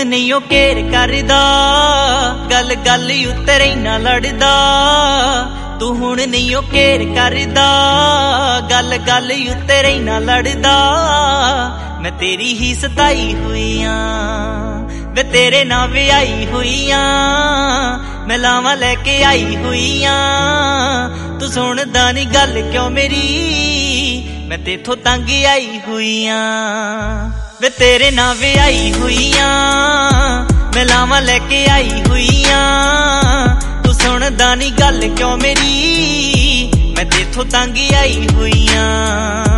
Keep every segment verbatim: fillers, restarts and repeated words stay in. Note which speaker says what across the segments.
Speaker 1: नहीं ओ केर करदा, गल गल उत्ते ना लड़दा। तू हुण नहीं ओ केर करदा, गल गल उत्ते ना लड़दा। मैं तेरी ही सताई हुई आं, वे तेरे ना विआई हुई आं, मैं लावां लैके आई हुई आं। तू सुणदा नी गल क्यों मेरी, मैं तेथों तंग आई हुई आं। वे तेरे ना विआई हुई आं, मैं लावां लैके आई हुई आं। तू सुणदा नी गल क्यों मेरी, मैं तेथों तंग आई हुई आं।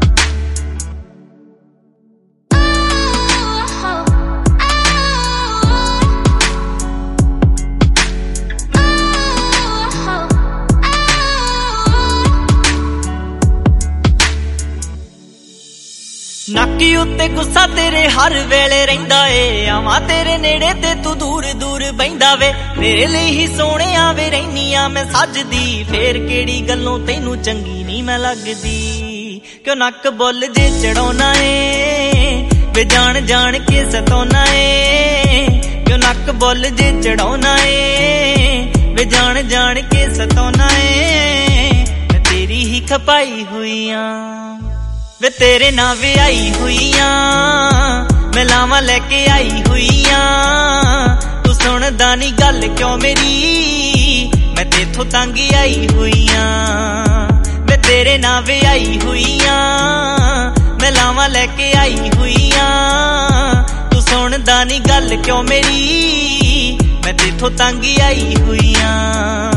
Speaker 1: नक्की उत्ते गुस्सा तेरे हर वेले रहिंदा ए, आवां तेरे नेड़े ते तू दूर दूर बहिंदा वे। तेरे लिए ही सोने आवे रहनिया मैं सजदी, फेर केड़ी गल्लों तैनू चंगी नी मैं लगदी। क्यों नक बुल जे चढ़ाउणा ए, वे जान जान के सताउणा ए। क्यों नक बुल जे चढ़ाउणा ए, वे जान जान के सताउणा ए। मैं तेरी ही खपाई हुई आं, वे तेरे ना विआई हुई आं, मैं लावां लैके आई हुई आं। तू सुणदा नी गल क्यों मेरी, मैं तेथों तंग आई हुई आं। वे तेरे ना विआई हुई आं, मैं लावां लैके आई हुई आं। तू सुणदा नी गल क्यों मेरी, मैं तेथों तंग आई हुई आं।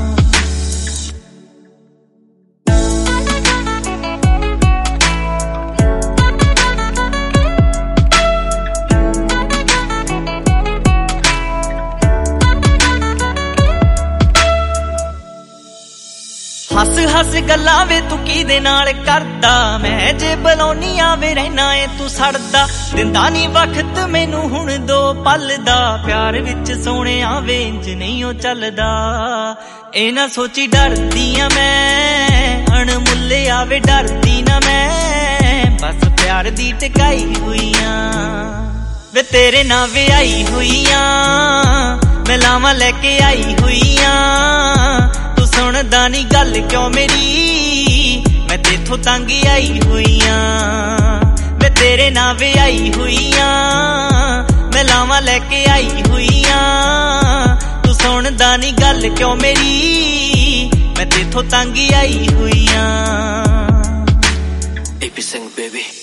Speaker 1: हस हस गल्लां वे तू किदे नाल करदा, मैं जे बुलाउनी आवे रहना ए तू सड़दा। दिंदा नी वक्त मैनू हुण दो पल दा, प्यार विच सोने आवे इंज नहीं ओ चलदा। ए ना सोची डरदी आं मैं, अणमुल्ले आवे डरदी ना मैं, बस प्यार दी टिकाई हुई आं। वे तेरे ना विआई हुई आं, मैं लावां लैके आई हुई आं। सुणदा नी गल क्यों मेरी, मैं तेथों तंग आई हुई आं। वे तेरे ना विआई हुई आं, मैं लावां लैके आई हुई आं। तू सुणदा नी गल क्यों मेरी, मैं तेथों तंग आई हुई आं। A P Singh baby।